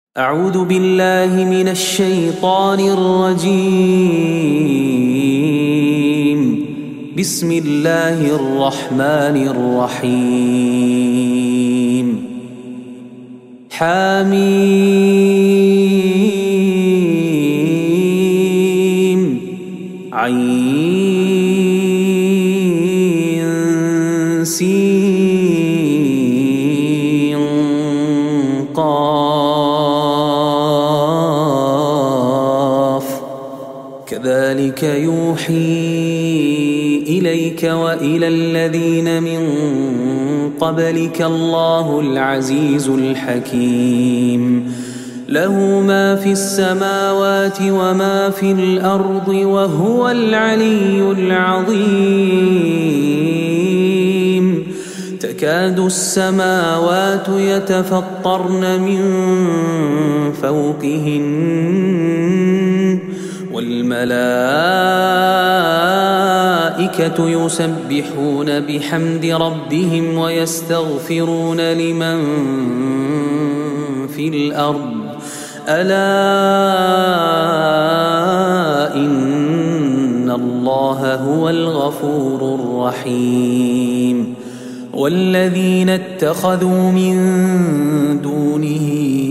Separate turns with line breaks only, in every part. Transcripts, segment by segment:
أعوذ بالله من الشيطان الرجيم. بسم الله الرحمن الرحيم. حميم عين سين قاف كذلك يوحي إليك وإلى الذين من قبلك الله العزيز الحكيم. له ما في السماوات وما في الأرض وهو العلي العظيم. تكاد السماوات يتفطرن من فوقهن والملائكة يسبحون بحمد ربهم ويستغفرون لمن في الأرض ألا إن الله هو الغفور الرحيم. والذين اتخذوا من دونه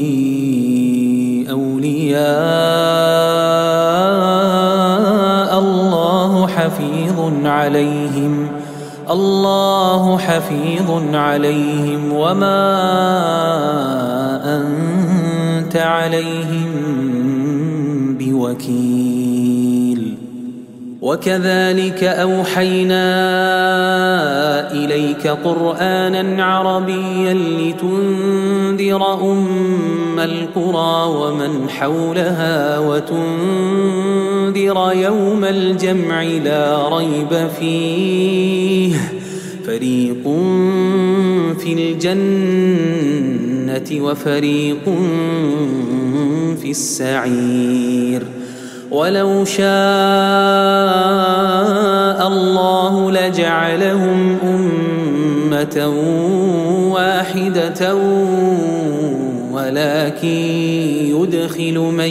أولياء الله حفيظ عليهم وما أنت عليهم بوكيل. وكذلك أوحينا إليك قرآنا عربيا لتنذر أم القرى ومن حولها وتنذر يوم الجمع لا ريب فيه فريق في الجنة وفريق في السعير. ولو شاء الله لجعلهم أمة واحدة ولكن يدخل من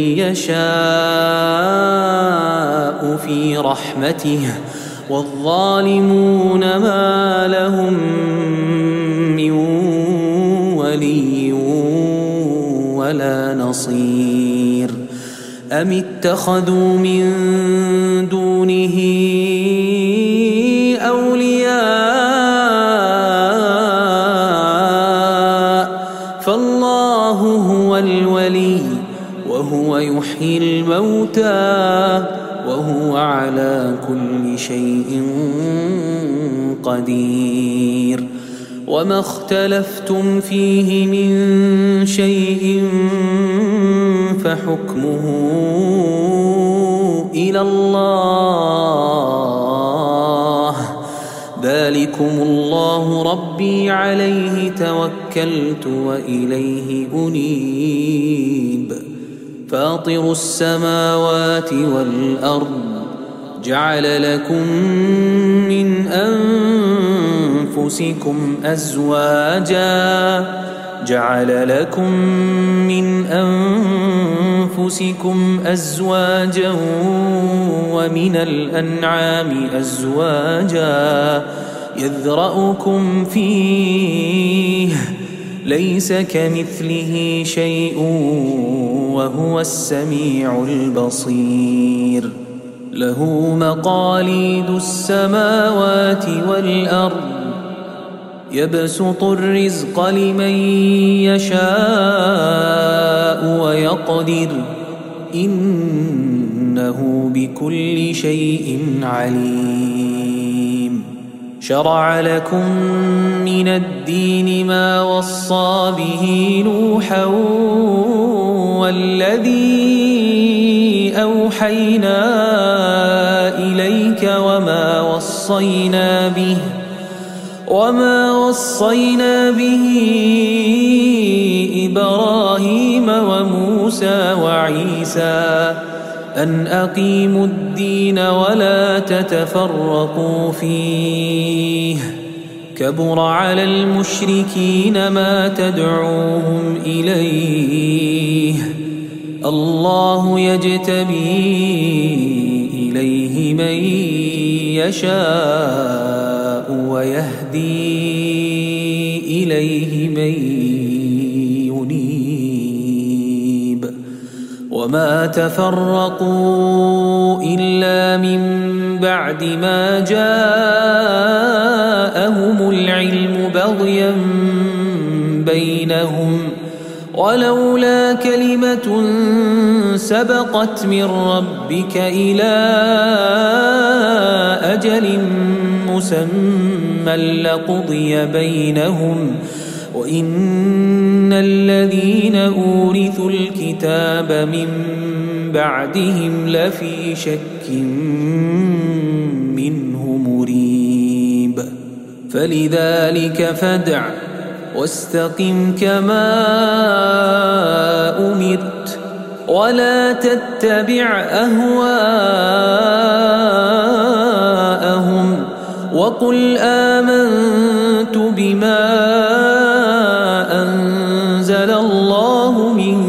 يشاء في رحمته والظالمون ما لهم من ولي ولا نصير. أم اتخذوا من دونه أولياء فالله هو الولي وهو يحيي الموتى وهو على كل شيء قدير. وما اختلفتم فيه من شيء فحكمه إلى الله. ذلكم الله ربي عليه توكلت وإليه أنيب. فاطر السماوات والأرض جعل لكم من أنفسكم أزواجا ومن الأنعام أزواجا يذرأكم فيه ليس كمثله شيء وهو السميع البصير. له مقاليد السماوات والأرض يبسط الرزق لمن يشاء ويقدر إنه بكل شيء عليم. شرع لكم من الدين ما وصى به نوحا والذي أوحينا إليك وما وصينا به إبراهيم وموسى وعيسى أن أقيموا الدين ولا تتفرقوا فيه كبر على المشركين ما تدعوهم إليه الله يجتبي إليه من يشاء ويهدي إليه من ينيب وما تفرقوا إلا من بعد ما جاءهم العلم بغيا بينهم ولولا كلمة سبقت من ربك إلى أجل مسمى لقضي بينهم وإن الذين أورثوا الكتاب من بعدهم لفي شك منه مريب فلذلك فادع واستقم كما أمرت ولا تتبع أهواءهم وقل آمنت بما أنزل الله من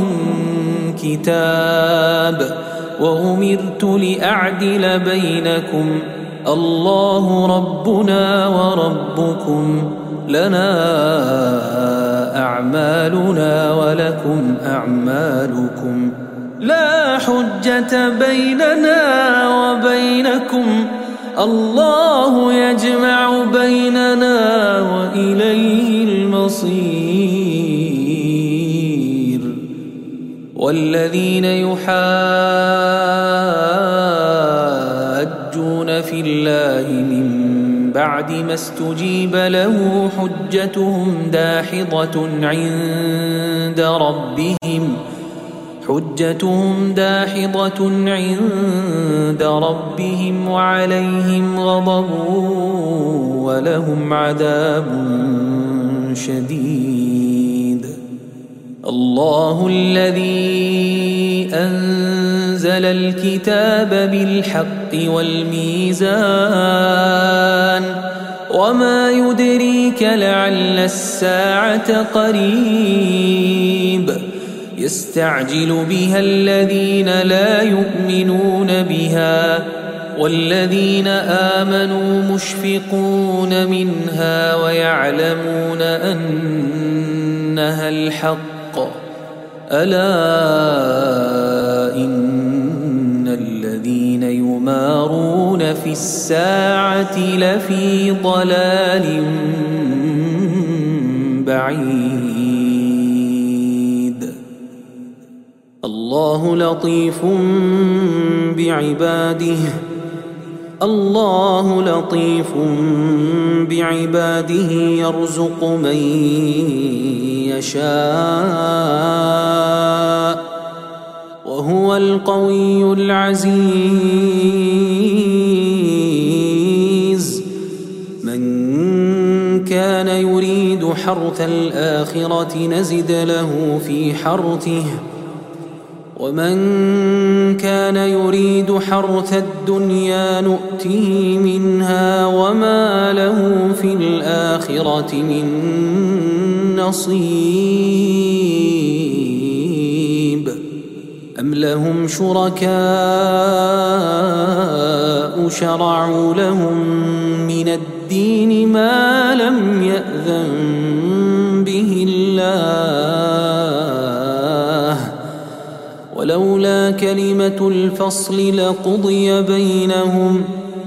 كتاب وأمرت لأعدل بينكم الله ربنا وربكم لنا أعمالنا ولكم أعمالكم لا حجة بيننا وبينكم الله يجمع بيننا وإليه المصير والذين يحاجون في الله من بعد ما استجيب له حجتهم داحضة عند ربهم وعليهم غضب ولهم عذاب شديد الله الذي أنزل الكتاب بالحق والميزان وما يدريك لعل الساعة قريب يستعجل بها الذين لا يؤمنون بها والذين آمنوا مشفقون منها ويعلمون أنها الحق ألا إن الذين يمارون في الساعة لفي ضلال بعيد الله لطيف بعباده يرزق من يشاء وهو القوي العزيز من كان يريد حرث الآخرة نزد له في حرثه ومن كان يريد حرث الدنيا نؤته منها وما له في الآخرة من نصيب أم لهم شركاء شرعوا لهم من الدين ما لم يأذن به الله ولولا كلمة الفصل لقضي بينهم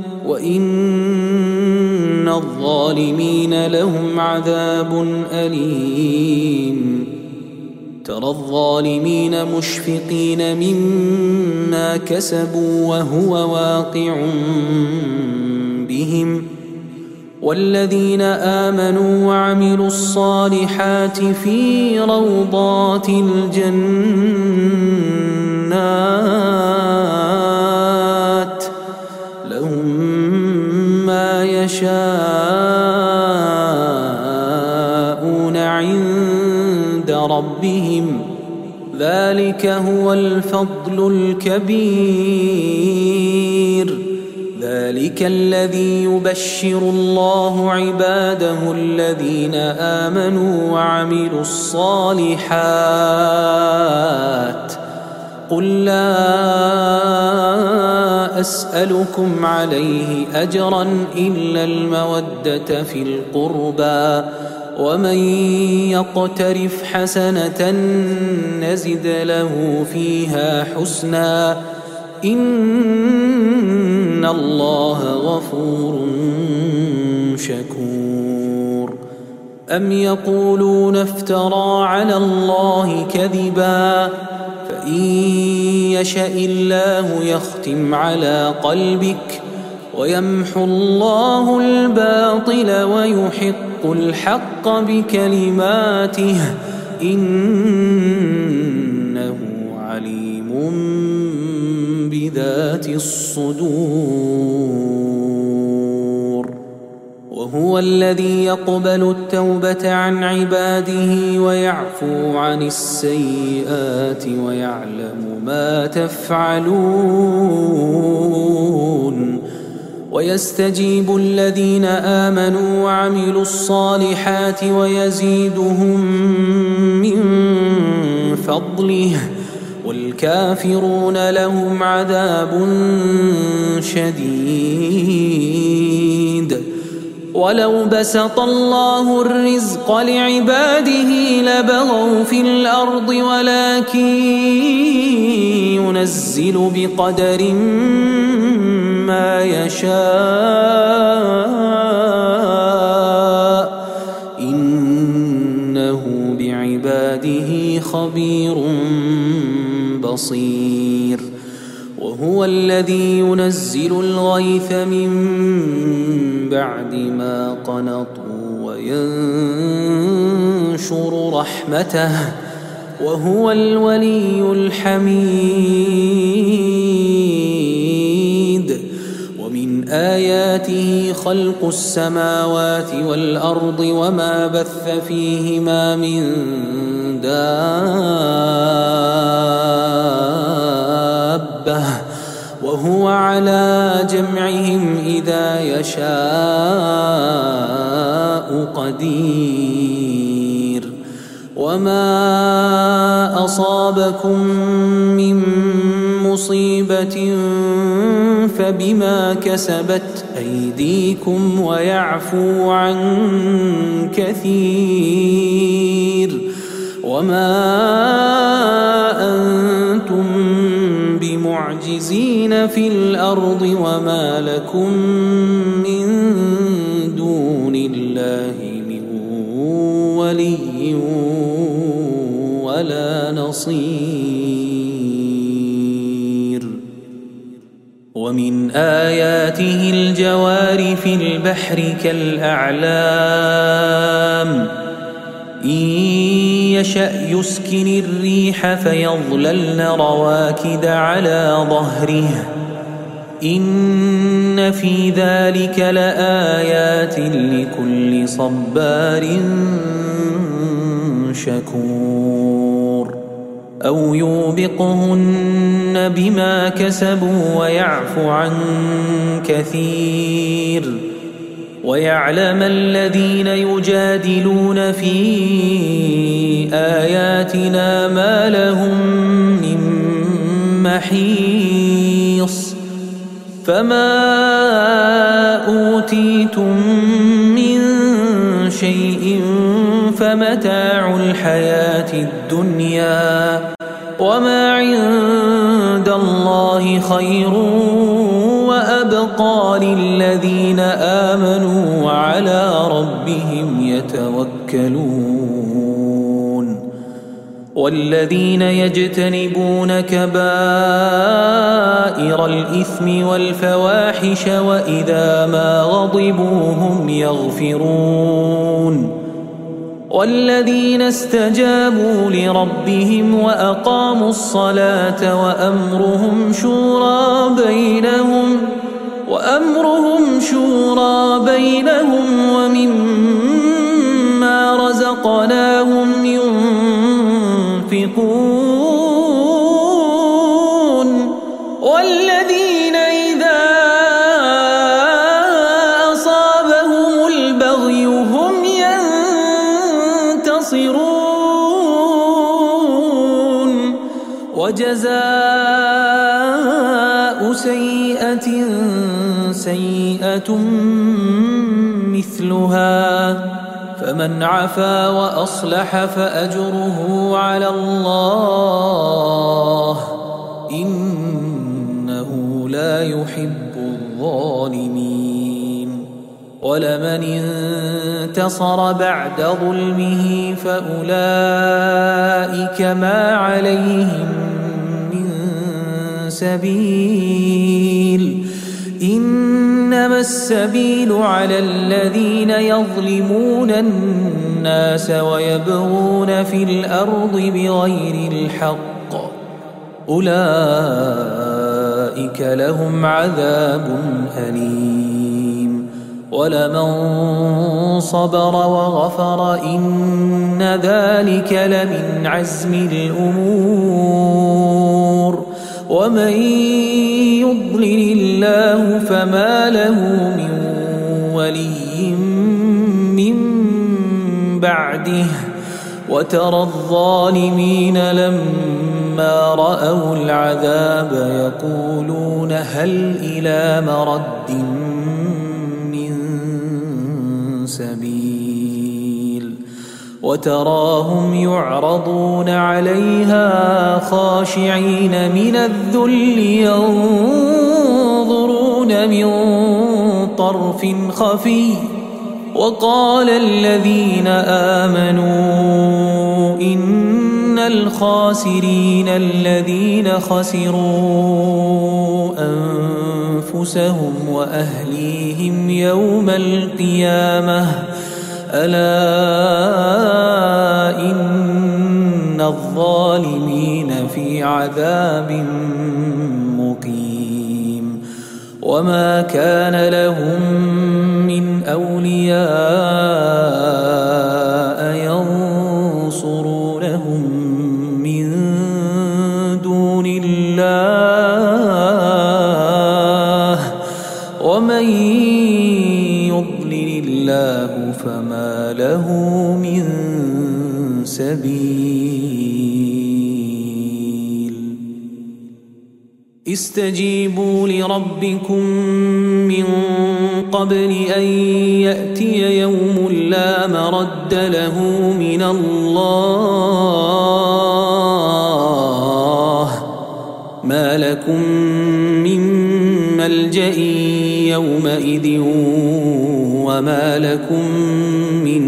وإن الظالمين لهم عذاب أليم ترى الظالمين مشفقين مما كسبوا وهو واقع بهم والذين آمنوا وعملوا الصالحات في روضات الجنات لهم ما يشاءون عند ربهم ذلك هو الفضل الكبير ذلك الذي يبشر الله عباده الذين آمنوا وعملوا الصالحات قل لا أسألكم عليه أجرا إلا المودة في القربى ومن يقترف حسنة نزد له فيها حسنا إن الله غفور شكور أم يقولون افترى على الله كذبا فإن يشأ الله يختم على قلبك ويمحو الله الباطل ويحق الحق بكلماته إنه عليم بذات الصدور وهو الذي يقبل التوبة عن عباده ويعفو عن السيئات ويعلم ما تفعلون ويستجيب الذين آمنوا وعملوا الصالحات ويزيدهم من فضله والكافرون لهم عذاب شديد ولو بسط الله الرزق لعباده لبغوا في الأرض ولكن ينزل بقدر ما يشاء إنه بعباده خبير بصير وهو الذي ينزل الغيث من بعد ما قنطوا وينشر رحمته وهو الولي الحميد ومن آياته خلق السماوات والأرض وما بث فيهما من دابة وهو على جمعهم إذا يشاء قدير وما أصابكم من مصيبة فبما كسبت أيديكم ويعفو عن كثير وما أنتم بمعجزين في الأرض وما لكم من دون الله من ولي ولا نصير ومن آياته الجوار في البحر كالأعلام إن يشأ يسكن الريح فيظللن رواكد على ظهره إن في ذلك لآيات لكل صبار شكور أو يوبقهن بما كسبوا ويعفو عن كثير ويعلم الذين يجادلون في آياتنا ما لهم من محيص فما أوتيتم من شيء فمتاع الحياة الدنيا وما عند الله خير وأبقى للذين آمنوا وعلى ربهم يتوكلون والذين يجتنبون كبائر الإثم والفواحش وإذا ما غضبوا هم يغفرون والذين استجابوا لربهم وأقاموا الصلاة وأمرهم شورى بينهم ومما رزقناهم ينفقون والذين إذا وجزاء سيئة سيئة مثلها فمن عفا وأصلح فأجره على الله إنه لا يحب الظالمين ولمن انتصر بعد ظلمه فأولئك ما عليهم من سبيل إنما السبيل على الذين يظلمون الناس ويبغون في الأرض بغير الحق أولئك لهم عذاب أليم ولمن صبر وغفر إن ذلك لمن عزم الأمور ومن يضلل الله فما له من ولي من بعده وترى الظالمين لما رأوا العذاب يقولون هل إلى مرد من سبيل وتراهم يعرضون عليها خاشعين من الذل ينظرون من طرف خفي وقال الذين آمنوا إن الخاسرين الذين خسروا أنفسهم وأهليهم يوم القيامة ألا إن الظالمين في عذاب مقيم وما كان لهم من أولياء ينصرونهم من دون الله ومن يضلل الله فما له من سبيل استجيبوا لربكم من قبل أن يأتي يوم لا مرد له من الله ما لكم من ملجأ يومئذ وما لكم من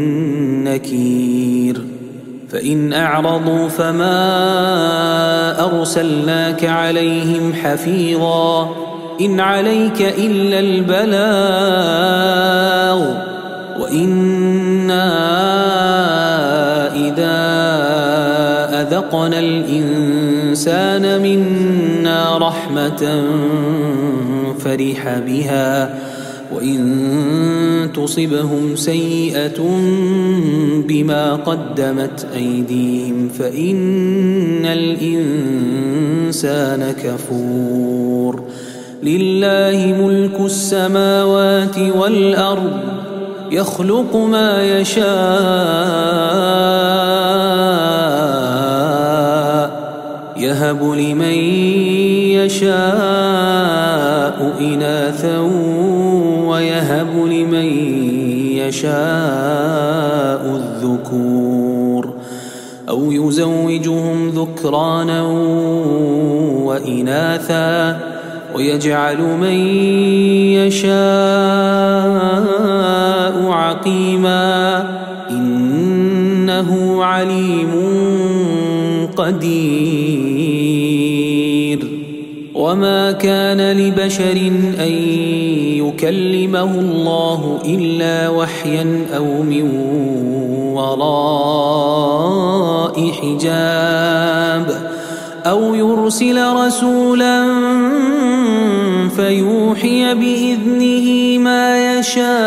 نكير فإن أعرضوا فما أرسلناك عليهم حفيظا إن عليك إلا البلاغ وإنا إذا أذقنا الإنسان منا رحمة فرح بها وإن تصبهم سيئة بما قدمت أيديهم فإن الإنسان كفور لله ملك السماوات والأرض يخلق ما يشاء يهب لمن يشاء إناثا ويهب لمن يشاء الذكور أو يزوجهم ذكرانا وإناثا ويجعل من يشاء عقيما إنه عليم قدير وما كان لبشر أن يكلمه الله إلا وحيا أو من وراء حجاب أو يرسل رسولا فيوحي بإذنه ما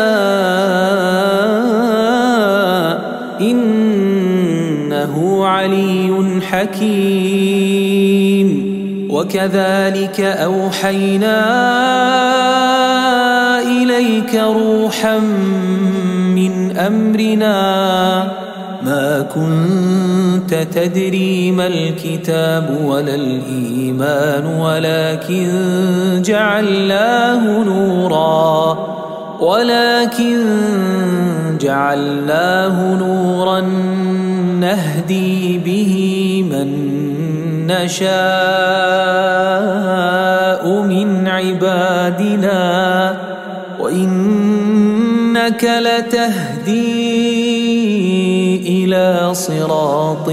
يشاء إنه علي حكيم وكذلك أوحينا إليك روحا من أمرنا ما كنت تدري ما الكتاب ولا الإيمان ولكن جعلناه نورا نهدي به من نشاء من عبادنا وإنك لتهدي إلى صراط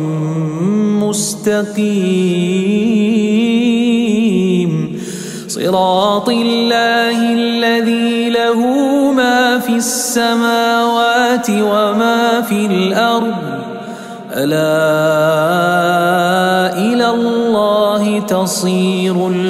مستقيم صراط الله الذي له ما في السماوات وما في الأرض ألا إلى الله تصير